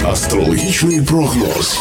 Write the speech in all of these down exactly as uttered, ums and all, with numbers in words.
Астрологічний прогноз.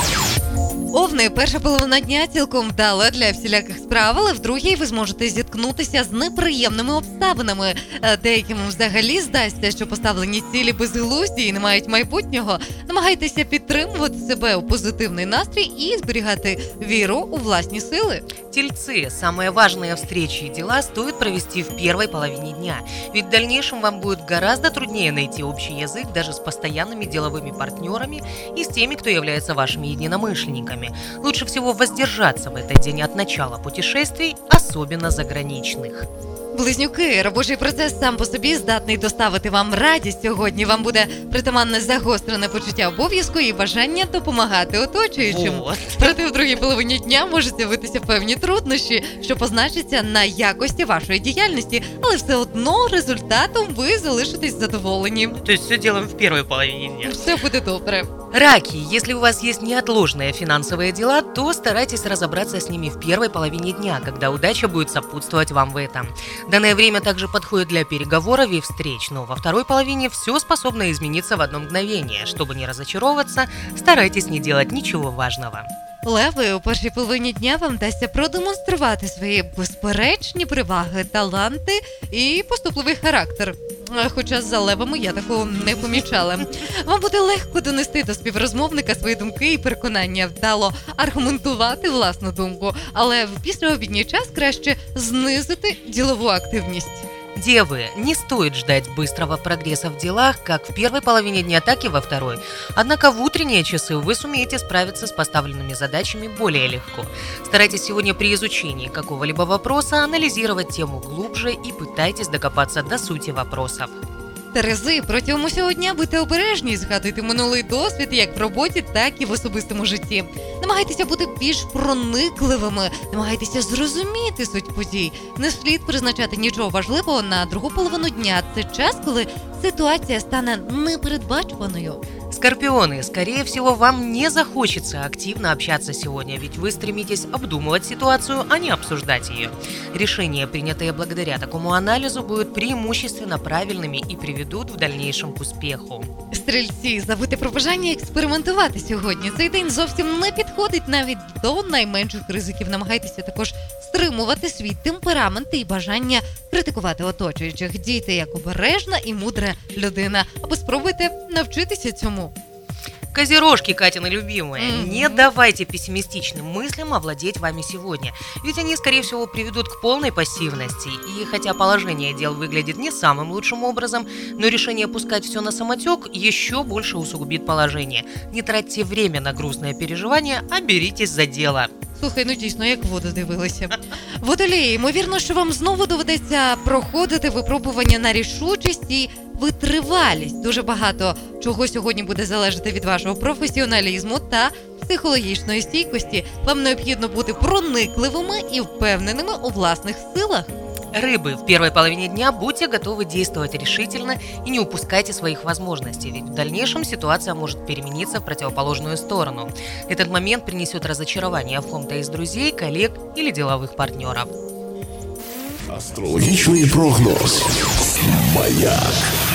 Овни, перша половина дня цілком вдала для всіляких справ, але в другій ви зможете зіткнутися з неприємними обставинами. Деяким взагалі здасться, що поставлені цілі безглузді і не мають майбутнього. Намагайтеся підтримувати себе у позитивний настрій і зберігати віру у власні сили. Тельцы, самые важные встречи и дела стоит провести в первой половине дня, ведь в дальнейшем вам будет гораздо труднее найти общий язык даже с постоянными деловыми партнерами и с теми, кто является вашими единомышленниками. Лучше всего воздержаться в этот день от начала путешествий, особенно заграничных. Близнюки, робочий процес сам по собі здатний доставити вам радість. Сьогодні вам буде притаманне загострене почуття обов'язку і бажання допомагати оточуючим. Вот. Проте в другій половині дня можуть з'явитися певні труднощі, що позначаться на якості вашої діяльності, але все одно результатом ви залишитесь задоволені. То есть все делаем в первой половине дня. Все буде добре. Раки, если у вас есть неотложные финансовые дела, то старайтесь разобраться с ними в первой половине дня, когда удача будет сопутствовать вам в этом. Данное время также подходит для переговоров и встреч, но во второй половине все способно измениться в одно мгновение. Чтобы не разочароваться, старайтесь не делать ничего важного. Леви, у першій половині дня вам вдасться продемонструвати свої безперечні переваги, таланти і поступливий характер. Хоча за левами я такого не помічала. Вам буде легко донести до співрозмовника свої думки і переконання, вдало аргументувати власну думку, але в післяобідній час краще знизити ділову активність. Девы, не стоит ждать быстрого прогресса в делах как в первой половине дня, так и во второй. Однако в утренние часы вы сумеете справиться с поставленными задачами более легко. Старайтесь сегодня при изучении какого-либо вопроса анализировать тему глубже и пытайтесь докопаться до сути вопросов. Терези, протягом усього дня будьте обережні, згадуйте минулий досвід як в роботі, так і в особистому житті. Намагайтеся бути більш проникливими, намагайтеся зрозуміти суть подій. Не слід призначати нічого важливого на другу половину дня. Це час, коли ситуація стане непередбачуваною. Скорпионы, скорее всего, вам не захочется активно общаться сегодня, ведь вы стремитесь обдумывать ситуацию, а не обсуждать ее. Решения, принятые благодаря такому анализу, будут преимущественно правильными и приведут в дальнейшем к успеху. Стрільці, забудьте про бажання експериментувати сьогодні. Цей день зовсім не підходить навіть до найменших ризиків. Намагайтеся також стримувати свій темперамент і бажання критикувати оточуючих. Дійте як обережна і мудра людина, або спробуйте навчитися цьому. Козерожки, Катины любимые, Mm-hmm. не давайте пессимистичным мыслям овладеть вами сегодня, ведь они, скорее всего, приведут к полной пассивности. И хотя положение дел выглядит не самым лучшим образом, но решение пускать все на самотек еще больше усугубит положение. Не тратьте время на грустное переживание, а беритесь за дело. Слухай, ну дійсно, як воду дивилася. Водолії, ймовірно, що вам знову доведеться проходити випробування на рішучість і витривалість. Дуже багато чого сьогодні буде залежати від вашого професіоналізму та психологічної стійкості. Вам необхідно бути проникливими і впевненими у власних силах. Рыбы, в первой половине дня будьте готовы действовать решительно и не упускайте своих возможностей, ведь в дальнейшем ситуация может перемениться в противоположную сторону. Этот момент принесет разочарование в ком-то из друзей, коллег или деловых партнеров. Астрологічний прогноз. Маяк.